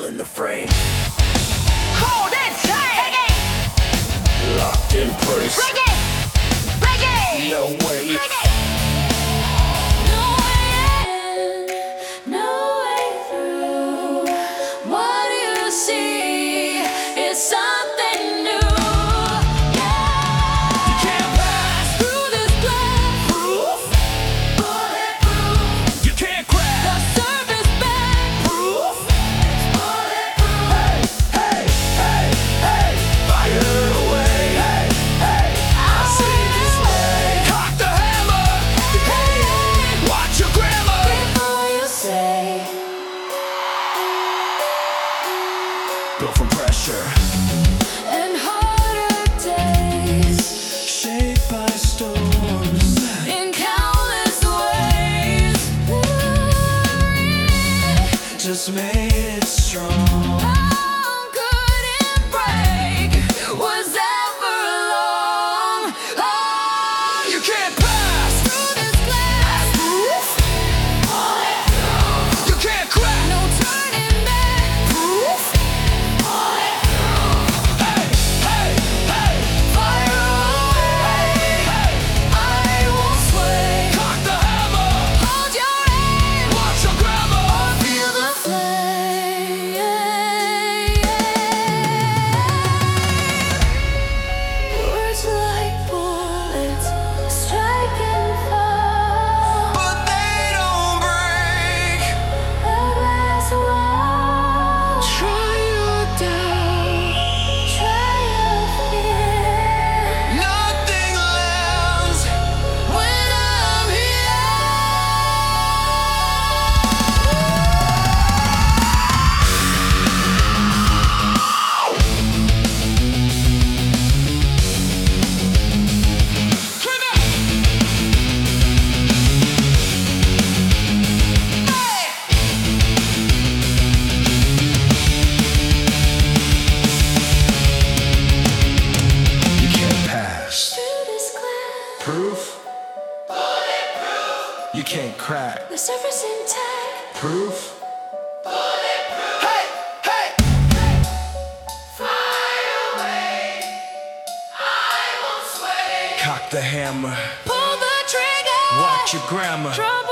in the frame. Hold it tight. Locked in place. Reggae. Reggae. No way. Reggae. No way in, no way through. What you see is something new. Yeah. You can't pass Through this glass, proof. bulletproof. You can't crack The surface bend, proof. bulletproof. Hey, hey, hey, fire away. Hey, hey, I say this way. Cock the hammer. Hey, watch your grammar. Before you say, Built from pressure, and harder days, shaped by storms. in countless ways. Just made it strong. How couldn't break was ever long. Oh, You can't pass through this glass, proof. You can't crack no turning back. proof. Hey, hey, hey, Fire away, hey, I won't sway. cock the hammer. Hold your aim, Watch your grammar. feel the flame. Words like bullets strike and fall. But they don't break. A glass wall. Try your doubt. Try your fear. Nothing lands When I'm here. You can't pass Through this glass, proof. You can't crack the surface intact. proof. Hey, hey. Fire away, I won't sway. Cock the hammer. Pull the trigger. Watch your grammar. Trouble